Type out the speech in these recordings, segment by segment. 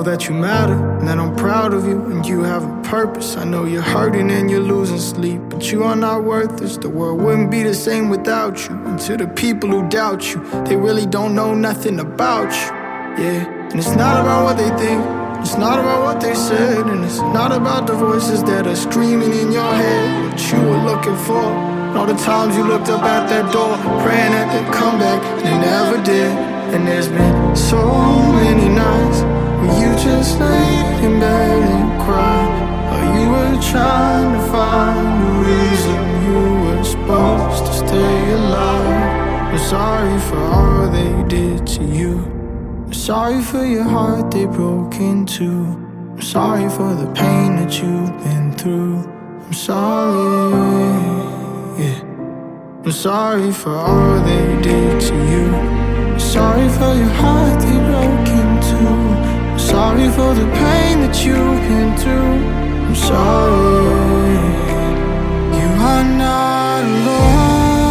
that you matter, and that I'm proud of you, and you have a purpose. I know you're hurting and you're losing sleep, but you are not worth this. The world wouldn't be the same without you. And to the people who doubt you, they really don't know nothing about you. Yeah, and it's not about what they think, it's not about what they said, and it's not about the voices that are screaming in your head what you were looking for. And all the times you looked up at that door, praying that they'd come back, and they never did. And there's been so many nights where you just laid in bed and cried, or you were trying to find a reason you were supposed to stay alive. I'm sorry for all they did to you. I'm sorry for your heart they broke into. I'm sorry for the pain that you've been through. I'm sorry, yeah. I'm sorry for all they did to you. I'm sorry for your heart they broke into. I'm sorry for the pain that you've been through. I'm sorry. You are not alone.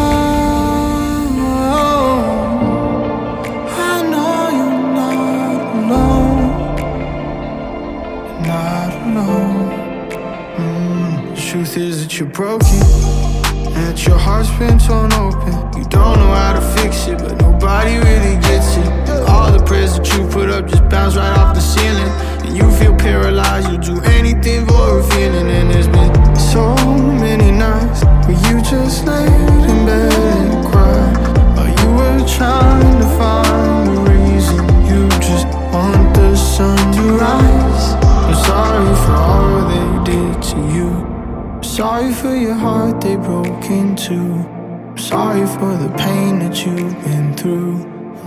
I know you're not alone. You're not alone. The truth is that you're broken, and that your heart's been torn open. You don't know how to fix it, but nobody really gets it. And all the prayers that you put up just bounce right off the ceiling, and you feel paralyzed. You'll do anything for a feeling. And there's been so many nights where you just laid in bed and cried, or you were trying to find a reason. You just want the sun to rise. I'm sorry for all they did to you. Sorry for your heart they broke into. I'm sorry for the pain that you've been through. I'm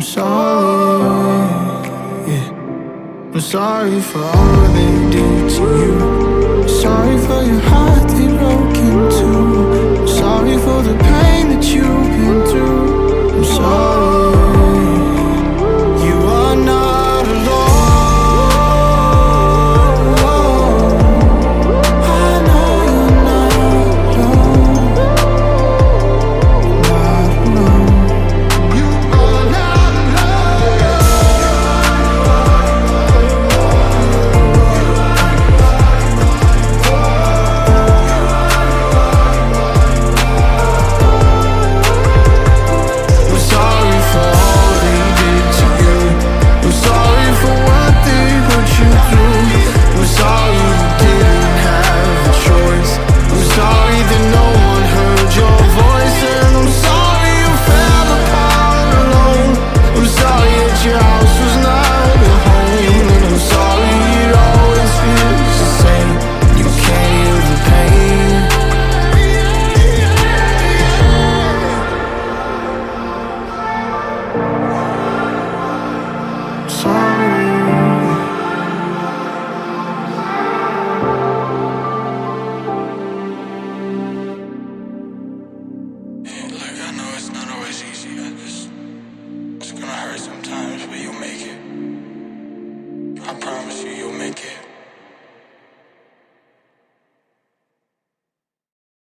sorry, yeah. I'm sorry for all they did to you.